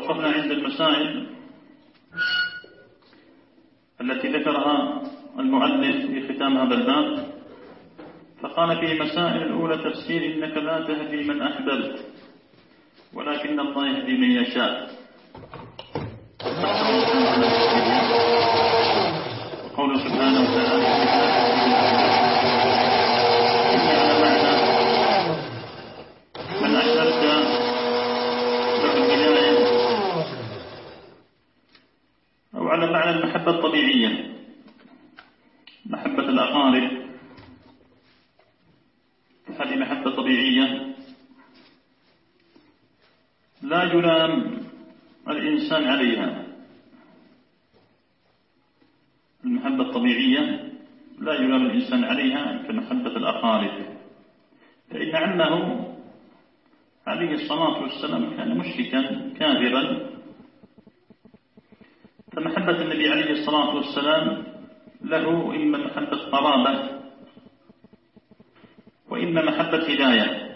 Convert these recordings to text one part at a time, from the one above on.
توقفنا عند المسائل التي ذكرها المؤلف في ختام هذا الباب، فقال في مسائل الأولى تفسير إنك لا تهدي من أحببت ولكن الله يهدي من يشاء، وقوله سبحانه وتعالى على معنى من أحببت له الهداية، أو على معنى المحبة الطبيعية، محبة الأقارب، هذه محبة طبيعية لا يلام الإنسان عليها. المحبة الطبيعية لا يلام الإنسان عليها كمحبة الأقارب، فإن عمه عليه الصلاة والسلام كان مشركا كافرا، فمحبة النبي عليه الصلاة والسلام له إما محبة قرابة وإما محبة هداية.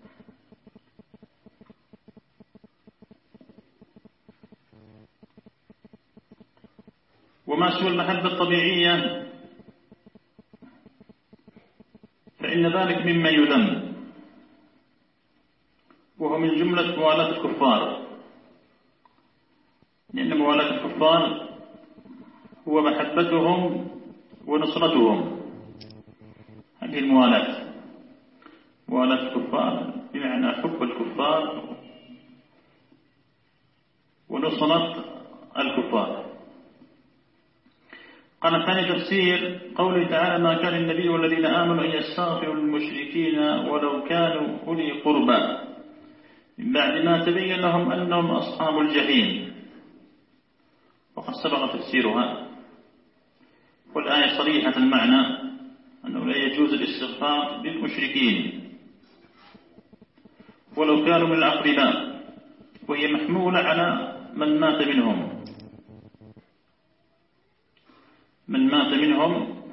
وما سوى المحبة الطبيعية فإن ذلك مما يذم، وهو من جملة موالاة الكفار، لأن موالاة الكفار هو محبتهم ونصرتهم. هذه الموالاة، موالاة الكفار بمعنى حب الكفار ونصرة الكفار. قال ثاني تفسير قوله تعالى ما كان النبي والذين آمنوا أن يستغفروا للمشركين ولو كانوا أولي قربى من بعد ما تبين لهم أنهم أصحاب الجحيم، وقد سبق تفسيرها، والآية صريحة المعنى أنه لا يجوز الاستغفار للمشركين ولو كانوا من الأقرباء، وهي محمولة على من مات منهم. من مات منهم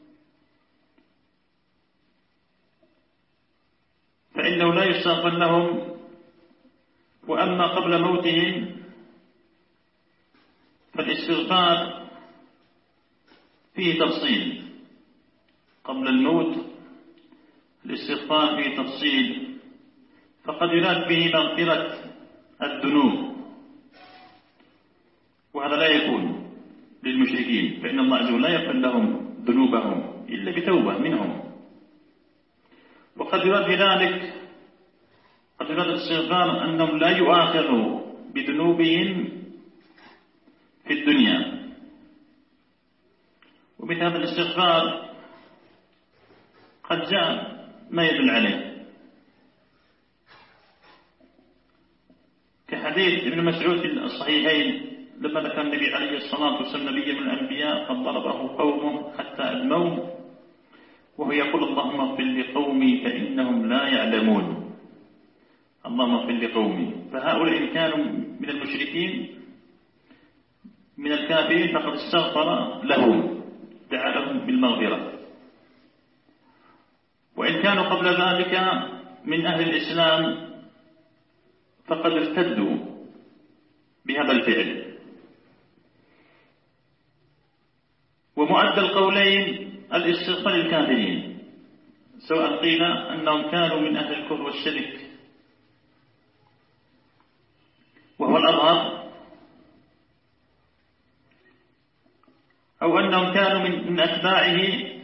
فإنه لا يستغفر لهم، وأما قبل موتهم فالاستغفار فيه تفصيل. قبل الموت الاستغفار فيه تفصيل، فقد يراد به مغفرة الذنوب، وهذا لا يكون للمشركين، فإن الله عز وجل لا يغفر لهم ذنوبهم إلا بتوبة منهم. وقد يراد بذلك، قد يراد الاستغفار أنهم لا يؤاخذوا بذنوبهم في الدنيا. ومثل هذا الاستغفار قد جاء ما يدل عليه، كحديث ابن مسعود في الصحيحين لما ذكر النبي عليه الصلاة والسلام نبيا من الأنبياء قد ضربه قوم حتى أدموه، وهو يقول اللهم اغفر لقومي فإنهم لا يعلمون. اللهم اغفر لقومي، فهؤلاء إن كانوا من المشركين من الكافرين فقد استغفر لهم، دعا لهم بالمغفرة. وإن كانوا قبل ذلك من أهل الإسلام فقد ارتدوا بهذا الفعل. ومعد القولين الاستغفار للكافرين، سواء قيل أنهم كانوا من أهل الكفر والشرك وهو الأظهر، أو أنهم كانوا من أتباعه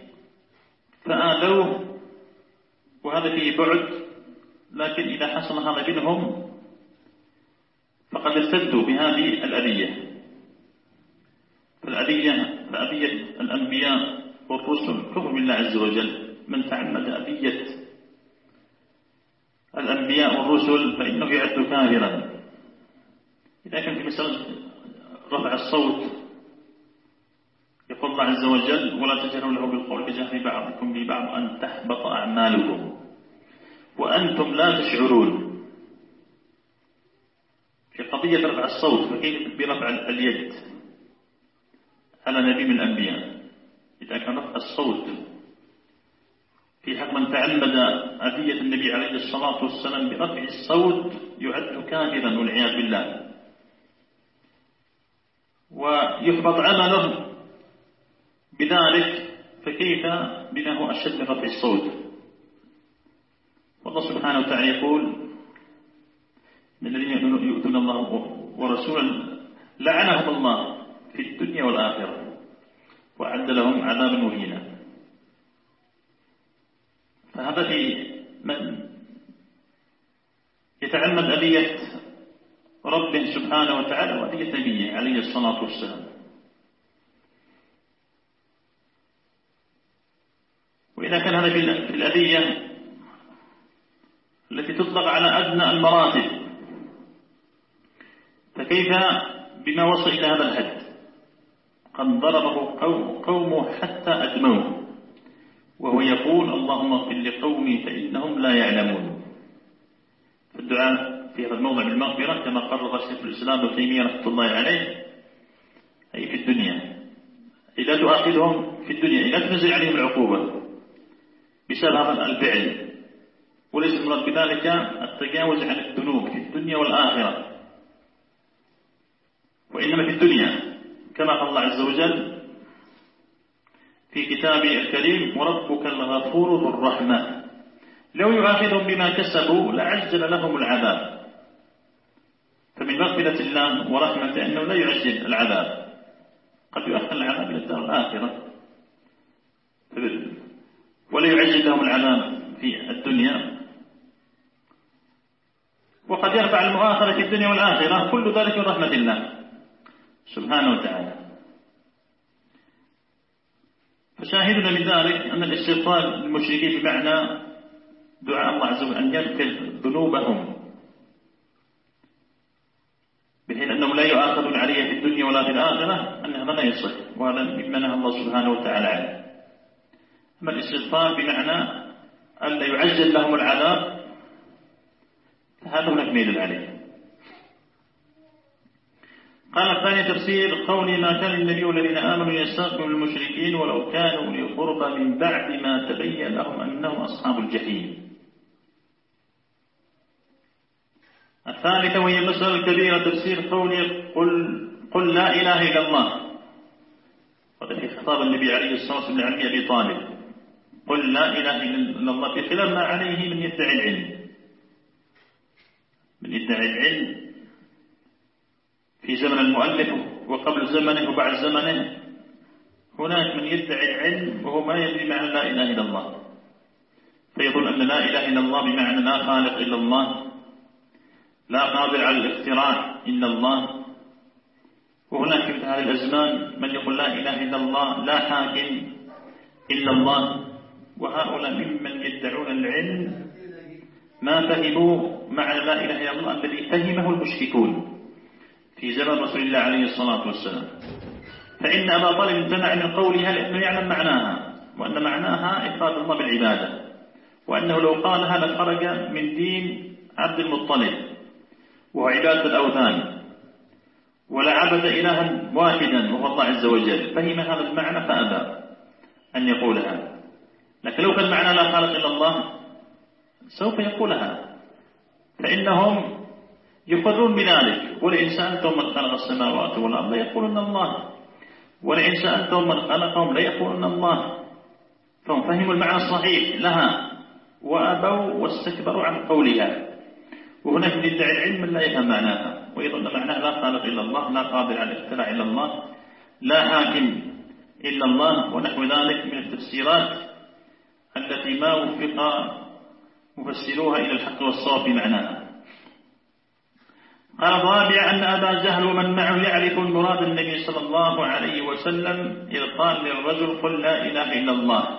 فآذوه، وهذا فيه بعد. لكن إذا حصل هذا منهم فقد ارتدوا بهذه الأذية. فالأذية الأنبياء والرسل كفر بالله عز وجل. من تعمد أذية الأنبياء والرسل فإنه يعد كافرا. إذا كان في مسألة رفع الصوت يقول الله عز وجل ولا تجهروا له بالقول كجهر بعضكم لبعض أن تحبط أعمالكم وأنتم لا تشعرون. في قضية رفع الصوت وكيف برفع اليد على نبي من الأنبياء، إذا كان رفع الصوت في حق من تعمد أذية النبي عليه الصلاة والسلام برفع الصوت يعد كافرا والعياذ بالله. يحبط عمله بذلك فكيف بما هو أشد من رفع الصوت؟ والله سبحانه وتعالى يقول إن الذين يؤذون الله ورسوله لعنهم الله في الدنيا والآخرة وأعد لهم عذابا مهينا. فهذا في من يتعمد أذية ربه سبحانه وتعالى وأذية نبيه عليه الصلاة والسلام. وإذا كان هذا في الأذية التي تطلق على أدنى المراتب، فكيف بما وصل إلى هذا الحد؟ قد ضربه قومه حتى أدموه وهو يقول اللهم اغفر لقومي فإنهم لا يعلمون. فالدعاء في هذا الموضع بالمغفرة كما قرر شيخ الإسلام ابن تيمية رحمة الله عليه أي في الدنيا، إذا تؤاخذهم في الدنيا، إذا تنزل عليهم العقوبة بسبب هذا الفعل، وليس المراد بذلك التجاوز عن الذنوب في الدنيا والآخرة، وإنما في الدنيا كما قال الله عز وجل في كتابه الكريم وربك الغفور ذو الرحمة لو يؤاخذهم بما كسبوا لعجل لهم العذاب. فمن مغفرة الله ورحمته أنه لا يعجل العذاب، قد يؤخر العذاب إلى الدار الآخرة ولا يعجل لهم العذاب في الدنيا، وقد يرفع المؤاخذة في الدنيا والآخرة، كل ذلك من رحمة الله سبحانه وتعالى. فشاهدنا من ذلك أن الاستغفار للمشركين بمعنى دعاء الله عز وجل أن يغفر ذنوبهم بحيث أنهم لا يؤاخذون عليها في الدنيا ولا في الآخرة، أن هذا لا يصح، وهذا مما نهى الله سبحانه وتعالى عنه. أما الاستغفار بمعنى أن لا يعجل لهم العذاب فهذا هناك ميل عليه. قال الثاني تفسير قول ما كان النبي والذين آمنوا يستغفروا للمشركين ولو كانوا أولي قربى من بعد ما تبين لهم أنهم أصحاب الجحيم. الثالثة وهي المسألة الكبيرة تفسير قول قل لا إله إلا الله، هذا في خطاب النبي عليه الصلاة والسلام لعمه أبي طالب، قل لا إله إلا الله في خلاف ما عليه من يدعي العلم، من يدعي العلم في زمن المؤلف وقبل زمنه وبعد زمنه. هناك من يدعي العلم وهو ما يدري معنى لا إله إلا الله، فيظن أن لا إله إلا الله بمعنى لا خالق إلا الله، لا قادر على الاختراع إلا الله. وهناك في هذه الأزمان من يقول لا إله إلا الله، لا حاكم إلا الله. وهؤلاء ممن يدعون العلم ما فهموا معنى لا إله إلا الله الذي فهمه المشركون في زمن رسول الله عليه الصلاة والسلام. فإن أبا طالب امتنع من قولها لأنه يعلم معناها، وأن معناها إفراد الله بالعبادة، وأنه لو قالها لخرج من دين عبد المطلب وهو عبادة الأوثان، ولعبد إلها واحدا وهو الله عز وجل. فهم هذا المعنى فأبى أن يقولها. لكن لو كان معنى لا خالق إلا الله سوف يقولها، فإنهم يقرون بذلك. ولئن سألتهم من خلق السماوات والأرض ليقولن الله، ولئن سألتهم من خلقهم ليقولن الله. فهم فهموا المعنى الصحيح لها وأبوا واستكبروا عن قولها. وهناك من يدعي العلم لا يفهم معناها ويظن معناها لا خالق إلا الله، لا قادر على الاختراع إلا الله، لا حاكم إلا الله، ونحو ذلك من التفسيرات التي ما وفق مفسروها إلى الحق والصواب بمعناها. قال الرابع أن أبا جهل ومن معه يعرف المراد النبي صلى الله عليه وسلم إذ قال للرجل قل لا إله إلا الله،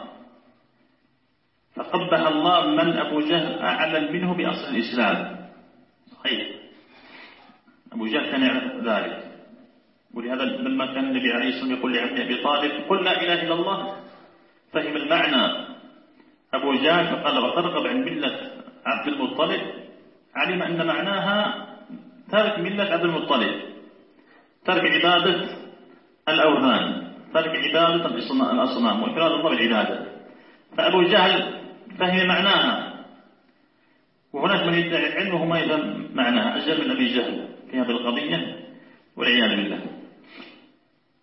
فقبح الله من أبو جهل أعلم منه بأصل الإسلام. صحيح، أبو جهل كان يعرف ذلك، ولهذا لما كان النبي عليه الصلاة والسلام يقول لعمه أبي طالب قل لا إله إلا الله، فهم المعنى أبو جهل فقال وترغب عن ملة عبد المطلب، علم أن معناها ترك ملة عبد المطلب، ترك عبادة الأوثان، ترك عبادة الأصنام وإفراد الله بالعبادة. فأبو جهل فهم معناها، وهناك من يدعي العلم وهو ما يفهم معناها أجل من أبي جهل في هذه القضية والعياذ بالله.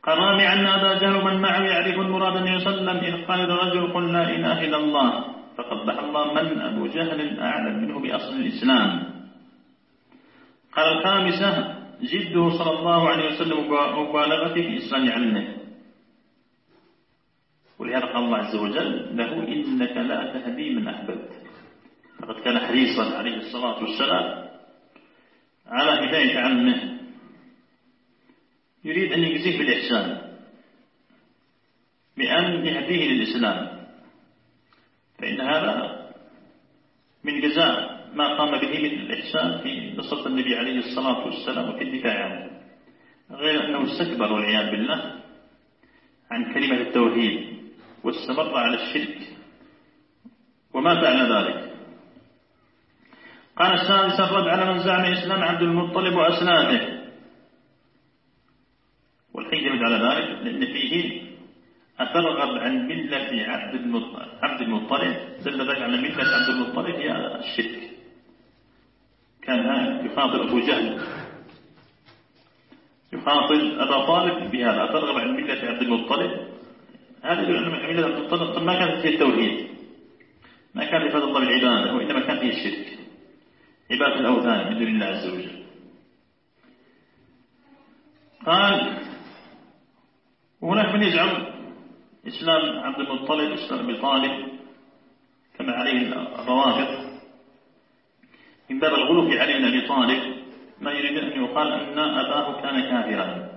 قال رامي أن أبا جهل من معه يعرف المراد النبي صلى الله عليه وسلم إذ قال لرجل قل لا إله إلا الله فقبح الله من أبو جهل أعلم منه بأصل الإسلام. قال الخامسة جده صلى الله عليه وسلم مبالغته في إسلام علمه، ولهذا قال الله عز وجل له إنك لا تهدي من أحببت، فقد كان حريصا عليه الصلاة والسلام على هداية عمه، يريد أن يجزيه بالإحسان بأن يهديه للإسلام، فإن هذا من جزاء ما قام به من الإحسان في نصرة النبي عليه الصلاة والسلام وفي الدفاع عنه، غير أنه استكبر والعياذ بالله عن كلمة التوحيد واستمر على الشرك ومات على ذلك. قال السادس الرد على من زعم إسلام عبد المطلب وأسلافه، والحجة على ذلك لأن فيه أترغب عن ملة عبد المطلب، دل ذلك على ملة عبد المطلب هي الشرك، كان يخاطب أبو جهل يخاطب أبا طالب بهذا أترغب عن ملة عبد المطلب، هذا يدل أن ملة عبد المطلب ما كانت فيه التوحيد، ما كان يفاد الله بالعبادة، وإنما كان فيه الشرك، عبادة الأوثان من دون الله عز وجل. قال وهناك من يزعم إسلام عبد المطلب إسلام أبي طالب كما عليه الروافض من باب الغلو في علي بن أبي طالب، ما يريد أن يقال أن أباه كان كافرا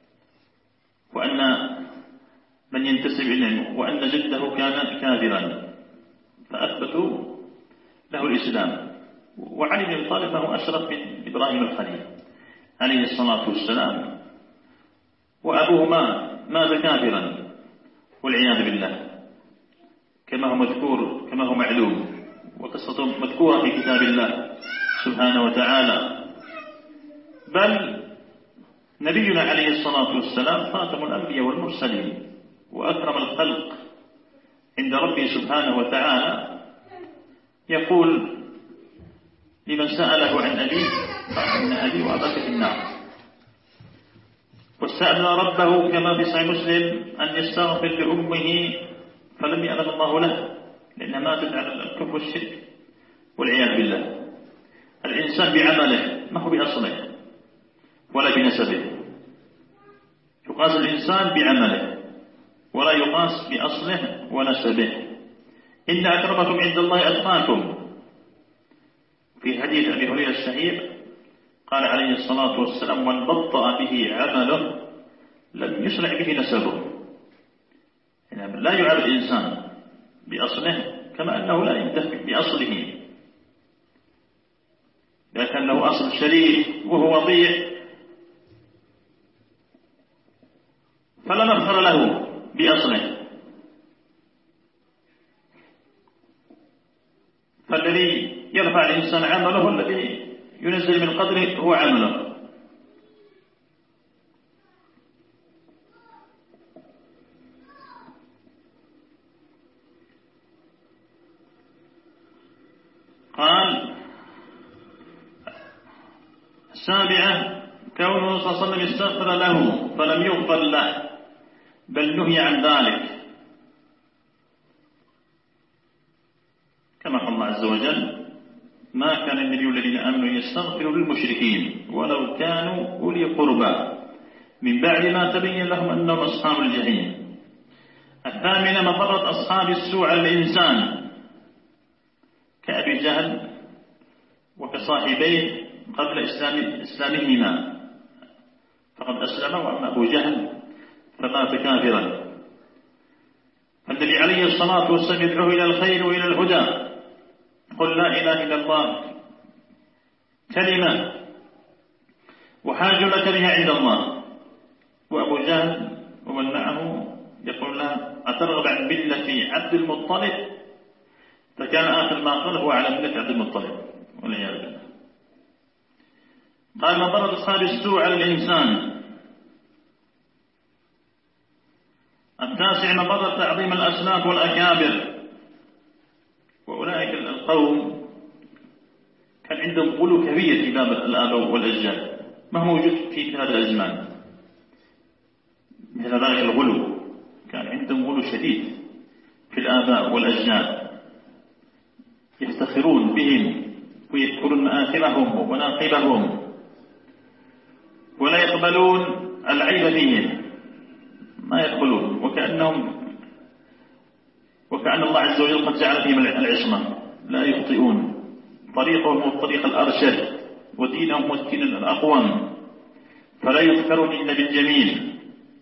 وأن من ينتسب إليه وأن جده كان كافرا، فأثبتوا له الإسلام. وعلي بن أبي طالب هو أشرف من إبراهيم الخليل عليه الصلاة والسلام، وأبوه مات كافرا والعياذ بالله كما هو مذكور كما هو معلوم، وقصته مذكورة في كتاب الله سبحانه وتعالى. بل نبينا عليه الصلاة والسلام خاتم الأنبياء والمرسلين وأكرم الخلق عند ربه سبحانه وتعالى، يقول لمن سأله عن أبيه قال إن أبي وأباك في النار، واستأذن ربه كما في صحيح مسلم أن يستغفر لأمه فلم يأذن الله له لأنها ماتت على الكفر والشرك والعياذ بالله. الإنسان بعمله ما هو بأصله ولا بنسبه، يقاس الإنسان بعمله ولا يقاس بأصله ونسبه. إن أكرمكم عند الله أتقاكم، في حديث أبي هريرة الشهير قال عليه الصلاة والسلام من بطأ به عمله لم يسرع به نسبه، يعني لا يعرف الإنسان بأصله كما أنه لا ينتهي بأصله، لكن له أصل شريف وهو وضيع فلا مفخر له بأصله. فالذي يرفع الإنسان عمله الذي ينزل من قدره هو عمله. قال السابعة كونه صلى الله عليه وسلم استغفر له فلم يغفر له بل نهي عن ذلك، كما قال الله عز وجل ما كان النبي الذين آمنوا يستغفروا للمشركين ولو كانوا أولي قربى من بعد ما تبين لهم أنهم أصحاب الجحيم. الثامنة مضرة أصحاب السوء على الإنسان كأبي جهل وكصاحبيه قبل إسلامهما، فقد أسلم، وأما أبو جهل فمات كافرا. فالنبي عليه الصلاة والسلام يدعوه إلى الخير وإلى الهدى، قل لا إله إلا الله كلمة وحاج لك بها عند الله. وأبو جهل ومن معه يقول له أترغب عن ملة عبد المطلب، فكان آخر ما قال هو على ملة عبد المطلب والعياذ بالله. قال مضرة أصحاب السوء على الإنسان. التاسع مضرة تعظيم الأسلاف والأكابر، وأولئك القوم كان عندهم غلو كبير في باب الآباء والأجداد ما هو موجود في هذا الأزمان مثل ذلك الغلو، كان عندهم غلو شديد في الآباء والأجداد، يفتخرون بهم ويذكرون مآثرهم ومناقبهم ولا يقبلون العيب فيهم، ما يقبلون، وكأن الله عز وجل قد جعل فيهم العصمة، لا يخطئون، طريقهم هو الطريق الأرشد ودينهم هو الدين الأقوم، فلا يذكرون إلا بالجميل،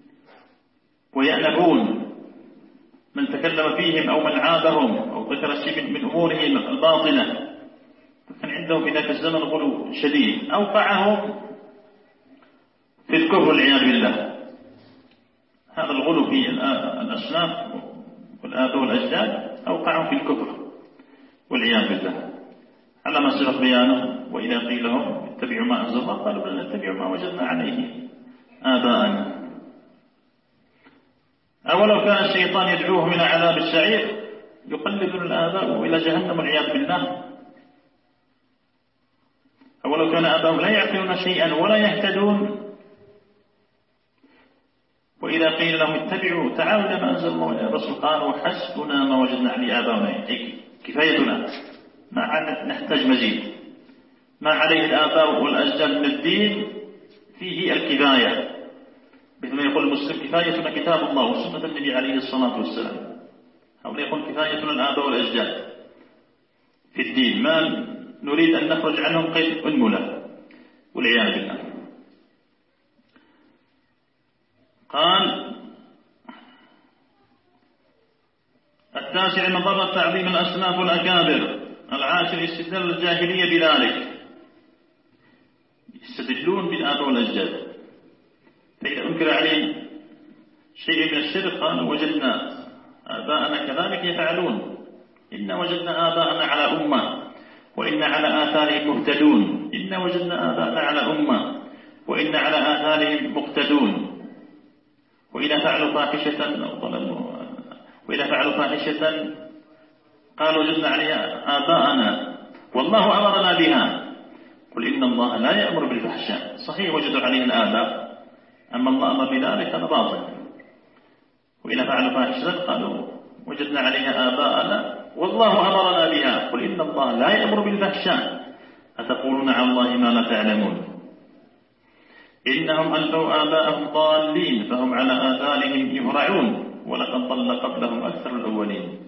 ويأنفون من تكلم فيهم أو من عابهم أو ذكر شيء من أمورهم الباطنة. فكان عندهم في ذاك الزمن غلو شديد أوقعهم في الكفر والعياذ بالله. هذا الغلو في الأسلاف والآباء والأجداد أوقعهم في الكفر والعياذ بالله، على ما سبق بيانه. وإذا قيل لهم اتبعوا ما أنزل الله قالوا بل نتبع ما وجدنا عليه آباءنا. أولو كان الشيطان يدعوهم إلى عذاب السعير يقلدون الآباء إلى جهنم والعياذ بالله. أولو كان آباؤهم لا يعقلون شيئا ولا يهتدون، وإذا قيل لهم اتبعوا تعالوا إلى ما أنزل الله الرسول قالوا حسبنا ما وجدنا عليه آباؤنا، كفايتنا، ما نحتاج مزيد، ما عليه الآباء والأجداد من الدين فيه الكفاية، مثل ما يقول المسلم كفايتنا كتاب الله وسنة النبي عليه الصلاة والسلام، أو يقول كفايتنا الآباء والأجداد في الدين، ما نريد أن نخرج عنهم قيد أنملة والعياذ بالله. قال 9 مضرة تعظيم الأسلاف والأكابر. 10 استدلال الجاهلية بذلك، يستدلون بالآباء والأجداد، فإذا أنكر عليهم شيء من الشرك قالوا وجدنا آباءنا كذلك يفعلون، إن وجدنا آباءنا على أمة وإن على آثارهم مهتدون، إن وجدنا آباءنا على أمة وإن على آثارهم مقتدون. وإذا فعلوا فاحشة قالوا وجدنا عليها آباءنا والله أمرنا بها، قل إن الله لا يأمر بالفحشاء. صحيح وجدوا عليه الآباء، أما الله أمر بذلك هذا باطل. وإذا فعلوا فاحشة قالوا وجدنا عليها آباءنا والله أمرنا بها، قل إن الله لا يأمر بالفحشاء أتقولون على الله ما لا تعلمون. إنهم ألفوا آباءهم ضالين فهم على آثارهم يهرعون ولقد ضل قبلهم أكثر الأولين.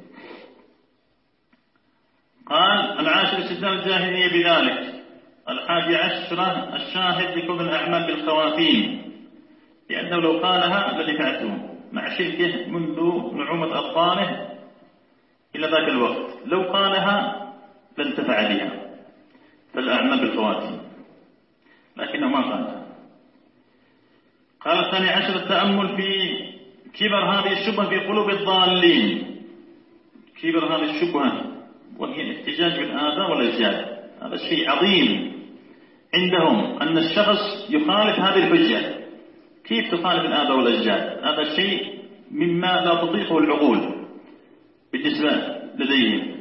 قال 10 استدلال الجاهلية بذلك. 11 الشاهد لكون الأعمال بالخواتيم، لأنه لو قالها لنفعته مع شركه منذ نعومة أطفاله إلى ذاك الوقت، لو قالها لانتفع بها، فالأعمال بالخواتيم، لكنه ما قالها. قال 12 التأمل في كبر هذه الشبهة في قلوب الضالين. كبر هذه الشبهة وهي الاحتجاج بالآباء والأجداد، هذا شيء عظيم عندهم، أن الشخص يخالف هذه الحجة. كيف تخالف الآباء والأجداد؟ هذا شيء مما لا تطيقه العقول بالنسبة لديهم.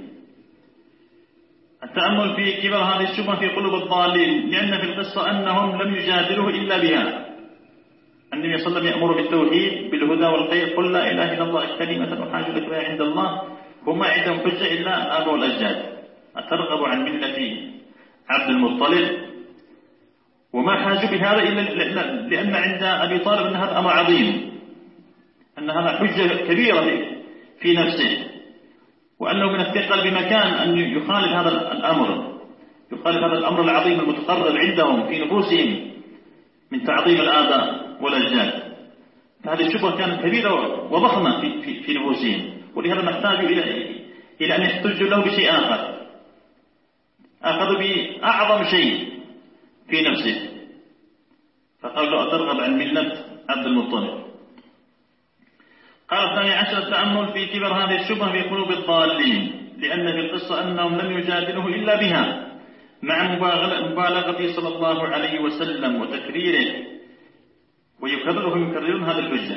التأمل في كبر هذه الشبهة في قلوب الضالين، لأن في القصة أنهم لم يجادلوه إلا بها. النبي صلى الله عليه وسلم يأمر بالتوحيد بالهدى والخير، قل لا إله إلا الله كلمة أحاج لك بها عند الله، وما عندهم حجة إلا الآباء والأجداد. أترغب عن ملة عبد المطلب؟ وما حاجوا بهذا إلا لأن عند أبي طالب أن هذا أمر عظيم، أن هذا حجة كبيرة في نفسه، وأنه من الثقل بمكان أن يخالف هذا الأمر، يخالف هذا الأمر العظيم المتقرر عندهم في نفوسهم من تعظيم الآباء والأجداد. فهذه الشبهة كانت كبيرة وضخمة في نفوسهم، ولهذا نحتاج إلى أن يحتجوا له بشيء آخر، أخذوا بأعظم شيء في نفسه، فقال له أترغب عن ملة عبد المطلب. قال 12 التأمل في كبر هذه الشبهة في قلوب الضالين، لأن في القصة أنهم لم يجادلوه إلا بها، مع مبالغته صلى الله عليه وسلم وتكريره، ويكررهم يكررون هذا الحجة،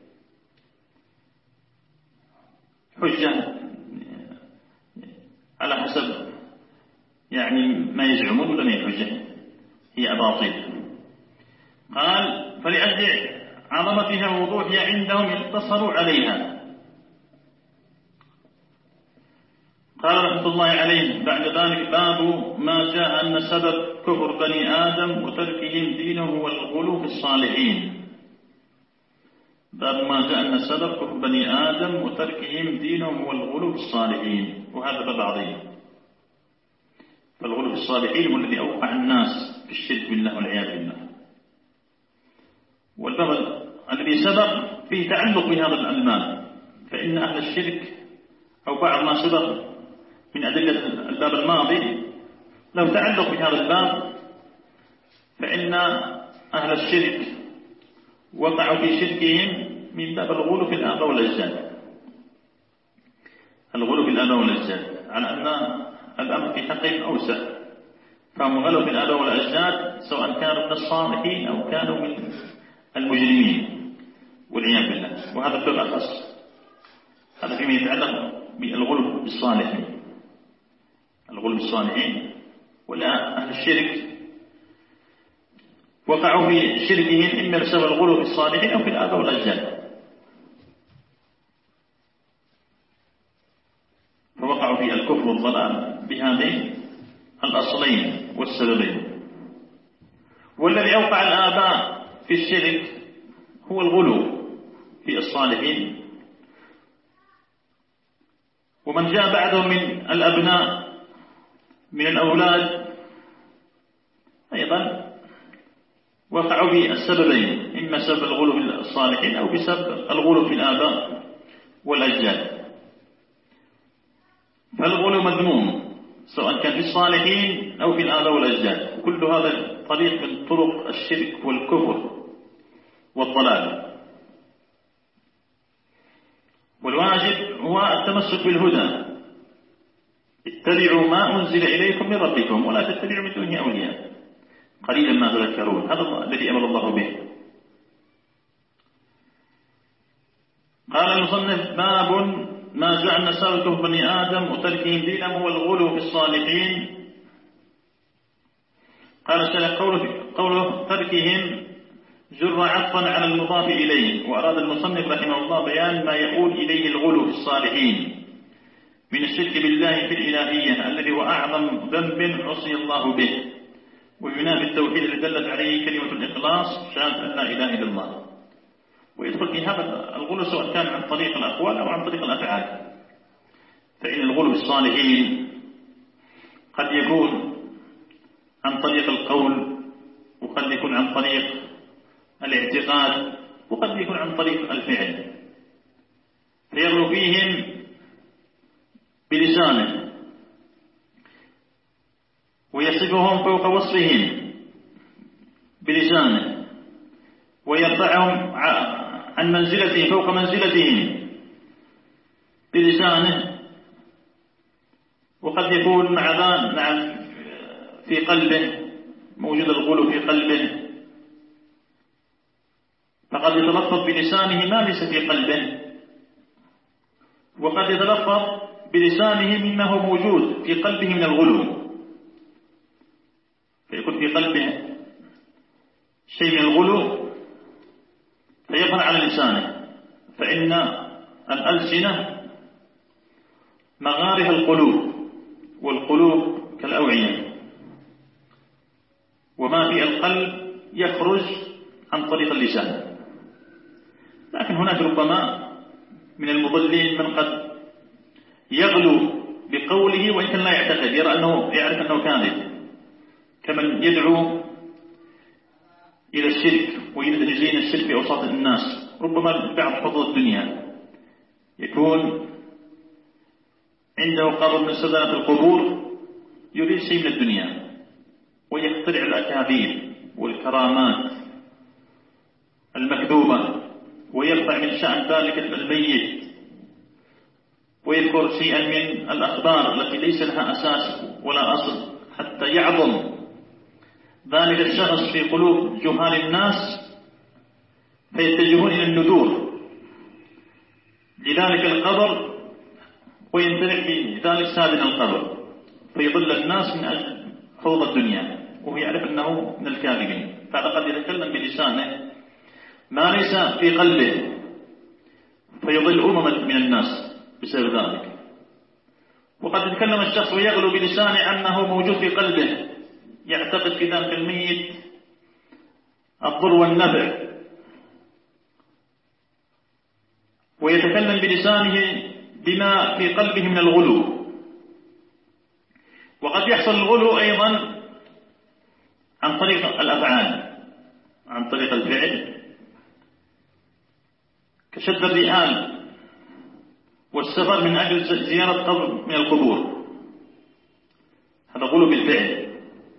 حجة على حسب يعني ما يزعمون، ولا ما هي حجة، هي أباطيل. قال فلأجل عظمتها ووضوحها عندهم اقتصروا عليها. قال رحمة الله عليه بعد ذلك: باب ما جاء أن سبب كفر بني آدم وتركهم دينهم هو الغلو في الصالحين. باب ما جاء أن سبب كفر بني آدم وتركهم دينهم هو الغلو في الصالحين. وهذا باب عظيم. فالغلو في الصالحين هو الذي أوقع الناس في الشرك بالله والعياذ بالله. والباب الذي سبق فيه تعلق بهذا الباب، فإن أهل الشرك أو بعض ما سبق من أدلة الباب الماضي لو تعلق بهذا الباب، فإن أهل الشرك وقعوا في شركهم من باب الغلو في الآباء والأجداد. الغلو في الآباء والأجداد على أن الأمر في حقهم أوسع، فهم غلوا في الآباء والأجداد سواء كانوا من الصالحين أو كانوا من المجرمين والعياذ بالله. وهذا الباب أخص، هذا فيما يتعلق بالغلو بالصالحين. الغلو بالصالحين ولا أهل الشرك وقعوا في شركهم إما بسبب الغلو في الصالحين أو في الآباء والأجداد، فوقعوا في الكفر والضلال بهذين الأصلين والسببين. والذي أوقع الآباء في الشرك هو الغلو في الصالحين، ومن جاء بعدهم من الأبناء من الأولاد أيضا وقعوا في السببين، إما سبب الغلو في الصالحين أو بسبب الغلو في الآباء والأجداد. فالغلو مذموم سواء كان في الصالحين أو في الآباء والأجداد، كل هذا طريق من طرق الشرك والكفر والضلال. والواجب هو التمسك بالهدى، اتبعوا ما أنزل إليكم من ربكم ولا تتبعوا من دونه أولياء قليلا ما تذكرون. هذا الذي أمر الله به. قال المصنف: باب ما جاء أن سبب كفر بني آدم وتركهم دينهم هو الغلو في الصالحين. قال الشيخ: قوله تركهم جر عطفا على المضاف إليه، وأراد المصنف رحمه الله بيان ما يقول إليه الغلو في الصالحين من الشرك بالله في الإلهية الذي هو أعظم ذنب عصي الله به، وينافي التوحيد الذي دلت عليه كلمة الإخلاص شهادة أن لا إله إلا الله. ويدخل في هذا الغلو سواء كان عن طريق الأقوال أو عن طريق الأفعال. فإن الغلو في الصالحين قد يكون عن طريق القول، وقد يكون عن طريق الاعتقاد، وقد يكون عن طريق الفعل. فيغلو فيهم بلسانه ويصفهم فوق وصفهم بلسانه، ويرفعهم عن منزلته فوق منزلتهم بلسانه. وقد يكون مع في قلبه موجود الغلو في قلبه، فقد يتلفظ بلسانه ما ليس في قلبه، وقد يتلفظ بلسانه مما هو موجود في قلبه من الغلو، فيكون في قلبه شيء من الغلو فيظهر على لسانه. فإن الألسنة مغارف القلوب، والقلوب كالأوعية، وما في القلب يخرج عن طريق اللسان. لكن هناك ربما من المضلين من قد يغلو بقوله وإن كان لا يعتقد، يعرف أنه كاذب، كمن يدعو إلى الشرك ويريد يزين الشرك في أوساط الناس. ربما بعض حظوظ الدنيا يكون عنده قبر من سدنة القبور، يريد شيء من الدنيا ويخترع الأكاذيب والكرامات المكذوبة، ويرفع من شأن ذلك الميت، ويذكر شيئا من الأخبار التي ليس لها أساس ولا أصل، حتى يعظم ذلك الشخص في قلوب جهال الناس فيتجهون إلى الندور لذلك القبر، وينتفع بذلك سادن القبر، فيضل الناس من أجل حظوظ الدنيا وهو يعرف أنه من الكاذبين. فقد يتكلم بلسانه ما ليس في قلبه فيضل أمما من الناس بسبب ذلك. وقد يتكلم الشخص ويغلو بلسانه عنه موجود في قلبه، يعتقد في ذلك الميت الضر والنفع، ويتكلم بلسانه بما في قلبه من الغلو. وقد يحصل الغلو أيضا عن طريق الأفعال، عن طريق الفعل، كشد الرحال والسفر من أجل زيارة قبر من القبور، هذا غلو بالفعل.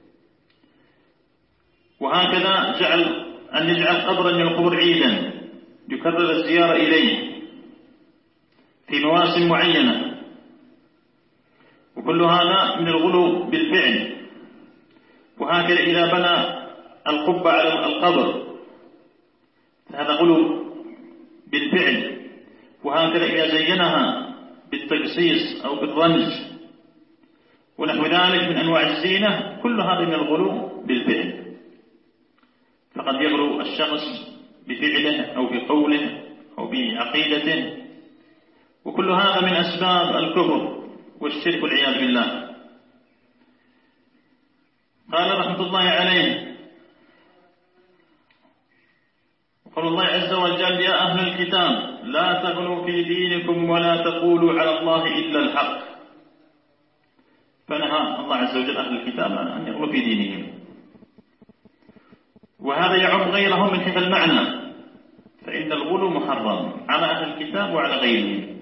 وهكذا أن يجعل قبرا من القبور عيدا يكرر الزيارة إليه في مواسم معينة، وكل هذا من الغلو بالفعل. وهكذا إذا بنى القبة على القبر فهذا غلو بالفعل. وهكذا إذا زينها بالتجسيس أو بالرمز ونحو ذلك من أنواع الزينة، كل هذا من الغلو بالفعل. فقد يغلو الشخص بفعله أو بقوله أو بعقيدته، وكل هذا من أسباب الكفر والشرك والعياذ بالله. قال رحمة الله عليه: وقال الله عز وجل: يا أهل الكتاب لا تغلوا في دينكم ولا تقولوا على الله إلا الحق. فنهى الله عز وجل أهل الكتاب أن يغلوا في دينهم، وهذا يعم غيرهم من حيث المعنى، فإن الغلو محرم على أهل الكتاب وعلى غيرهم،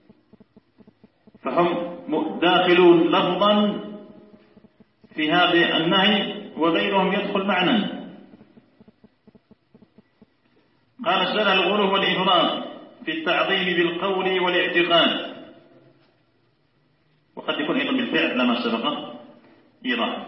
فهم داخلون لفظا في هذا النهي وغيرهم يدخل معنى. قال: سنة الغلو والإفراط في التعظيم بالقول والاعتقاد، وقد يكون أيضا بالفعل لما سبق إيراد.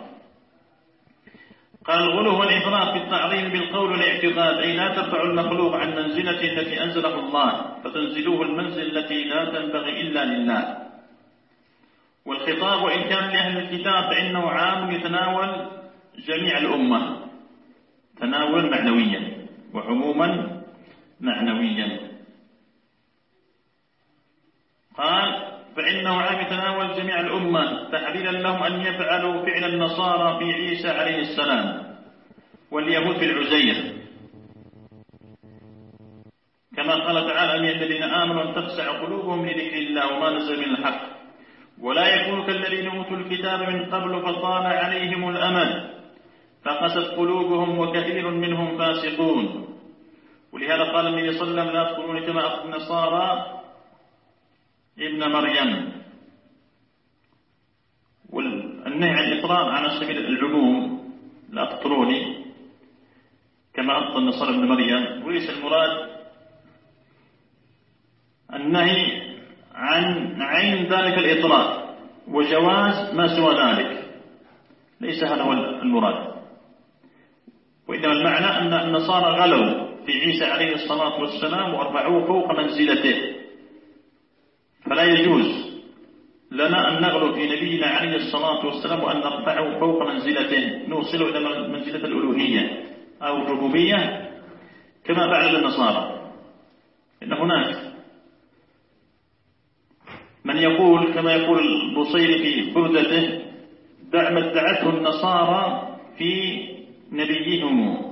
قال: الغلو والإفراط في التعظيم بالقول والاعتقاد، أي لا ترفع المخلوق عن منزلته التي أنزله الله فتنزلوه المنزل التي لا تنبغي إلا لله. والخطاب وإن كان لأهل الكتاب فإنه عام يتناول جميع الأمة تناولا معنويا وعموما معنويا. قال: فإنه عام يتناول جميع الأمة تحذيرا لهم أن يفعلوا فعل النصارى في عيسى عليه السلام واليهود في العزير، كما قال تعالى: أن الذين آمنوا أن تخشع قلوبهم لذكر الله وما نزل من الحق ولا يكونوا كالذين أوتوا الكتاب من قبل فطال عليهم الأمد فقست قلوبهم وكثير منهم فاسقون. ولهذا قال النبي صلى الله عليه وسلم: لا تطروني كما أطروا النصارى ابن مريم. والنهي عن الإطراء على سبيل العموم، لا تطروني كما أطروا النصارى ابن مريم، وليس المراد النهي عن عين ذلك الإطراء وجواز ما سوى ذلك، ليس هذا هو المراد. وإنما المعنى أن النصارى غلوا في عيسى عليه الصلاة والسلام ورفعوه فوق منزلته، فلا يجوز لنا أن نغلو في نبينا عليه الصلاة والسلام وأن نرفعه فوق منزلته، نوصله إلى منزلة الألوهية أو الربوبية كما فعل النصارى. إن هناك من يقول كما يقول البصيري في بردته: دع ما ادعته النصارى في نبيهم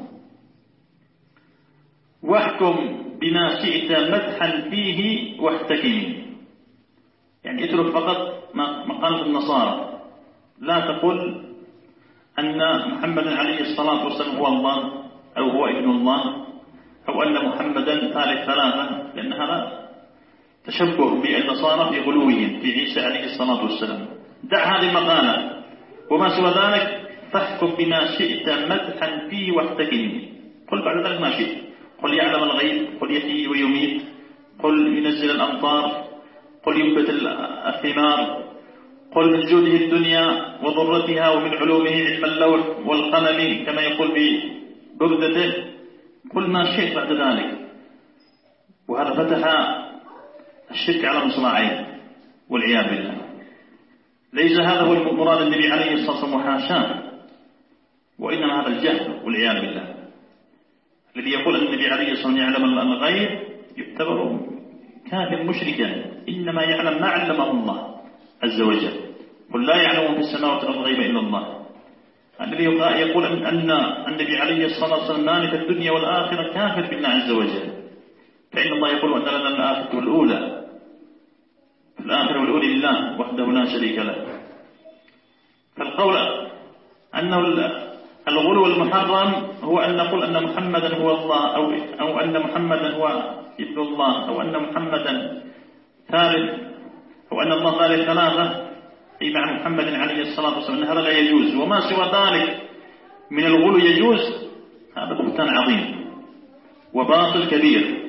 واحكم بما شئت مدحا فيه واحتكم. يعني اترك فقط مقالة النصارى، لا تقل أن محمدا عليه الصلاة والسلام هو الله أو هو ابن الله أو أن محمدا ثالث ثلاثة، لأن هذا تشبه بالنصارى في غلوهم في عيسى عليه الصلاة والسلام. دع هذه المقالة وما سوى ذلك فاحكم بما شئت مدحا فيه واحتكم. قل بعد ذلك ما شئت، قل يعلم الغيب، قل يحيي ويميت، قل ينزل الأمطار، قل ينبت الثمار، قل من جوده الدنيا وضرتها ومن علومه علم اللوح والقلم كما يقول ببردته. قل ما شئت بعد ذلك. وهذا فتح الشرك على مصراعيه والعياذ بالله. ليس هذا هو مراد النبي عليه الصلاة والسلام وحاشاه، وإنما هذا الجهل والعياذ بالله. الذي يقول أن النبي عليه الصلاة والسلام يعلم الغيب يعتبر كافر مشركا، إنما يعلم ما علمه الله عز وجل، قل لا يعلم في السماوات والأرض الغيب إلا الله. الذي يقول أن النبي عليه الصلاة والسلام مالك الدنيا والآخرة كافر بالله عز وجل، فإن الله يقول أن لنا الآخرة والأولى، الآخرة والأولى لله وحده لا شريك له. فالقول أنه الغلو المحرم هو أن نقول أن محمدا هو الله، أو أن محمدا هو ابن الله، أو أن محمدا ثالث، أو أن الله ثالث ثلاثة أي مع محمد عليه الصلاة والسلام، هذا لا يجوز. وما سوى ذلك من الغلو يجوز، هذا بهتان عظيم وباطل كبير.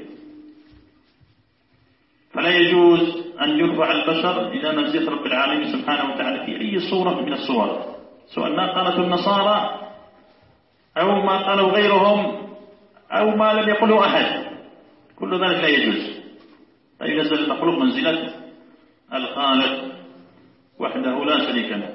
فلا يجوز أن يرفع البشر إلى منزلة رب العالمين سبحانه وتعالى في أي صورة من الصور، سواء ما قالته النصارى أو ما قالوا غيرهم أو ما لم يقله أحد، كل ذلك لا يجوز. لا ينزل المخلوق منزلة الخالق وحده لا شريك له.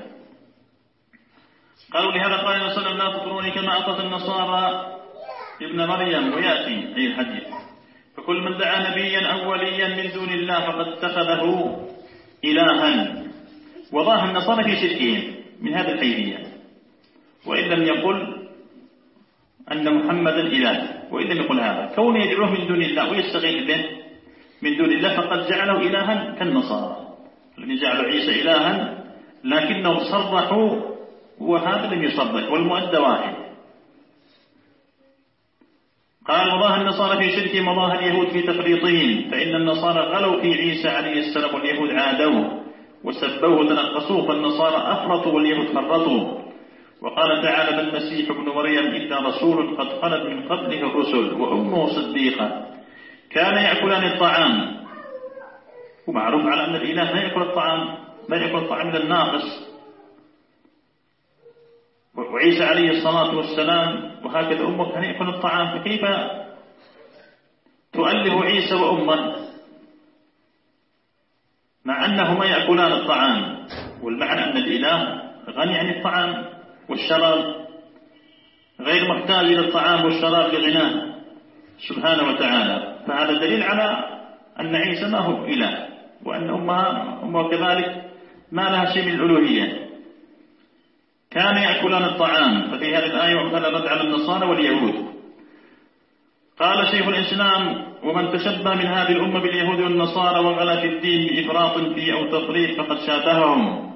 قالوا لهذا قال النبي صلى الله عليه وسلم لا تطروني كما أطرت النصارى ابن مريم، ويأتي أي الحديث. فكل من دعا نبيا أو وليا من دون الله فقد اتخذه إلها. وضاها النصارى في شركهم من هذا الحيثية، وإن لم يقل أن محمدا إله، وإن لم يقل هذا كونه يدعوه من دون الله ويستغيث به من دون الله فقد جعله إلها كالنصارى الذين جعلوا عيسى إلها، لكنهم صرحوا وهذا لم يصرح، والمؤدى واحد. قال وضاها النصارى في شركهم وضاها اليهود في تفريطهم، فإن النصارى غلوا في عيسى عليه السلام واليهود عادوه وسبوه وتنقصوه، فالنصارى أفرطوا واليهود فرطوا. وقال تعالى ما المسيح ابن مريم إلا رسول قد خلت من قبله الرسل وأمه صديقة كان يأكلان الطعام. ومعروف على أن الإله لا يأكل الطعام، بل يأكل الطعام من الناقص. وعيسى عليه الصلاة والسلام وهكذا أمه كان يأكل الطعام، فكيف تؤله عيسى وأمه مع أنهما يأكلان الطعام؟ والمعنى أن الإله غني عن الطعام والشراب، غير محتاج إلى الطعام والشراب لغناه سبحانه وتعالى. فهذا دليل على أن عيسى ما هو إله، وأن أمه كذلك ما لها شيء من الألوهية. كان يأكلان الطعام، ففي هذه الآية وأمثال الرد على النصارى واليهود. قال شيخ الإسلام ومن تشبه من هذه الأمة باليهود والنصارى وغلا في الدين بإفراط فيه أو تفريط فقد شابههم.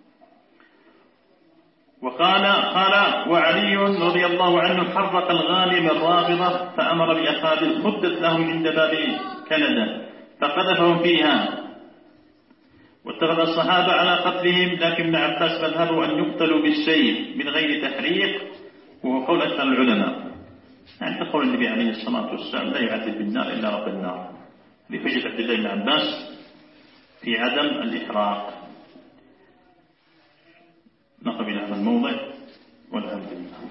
وقال وعلي رضي الله عنه حرق الغالي من الرافضة فأمر بأخاذ خدت لهم عند باب كندا فقذفهم فيها، واتخذ الصحابة على قتلهم، لكن ابن عباس مذهبه أن يقتلوا بالسيف من غير تحريق، وهو قول أكثر العلماء. يعني قول النبي عليه الصلاة والسلام لا يعذب بالنار إلا رب النار، لحجة عبد الله بن عباس في عدم الإحراق. نقف إلى هذا الموضع والحمد لله.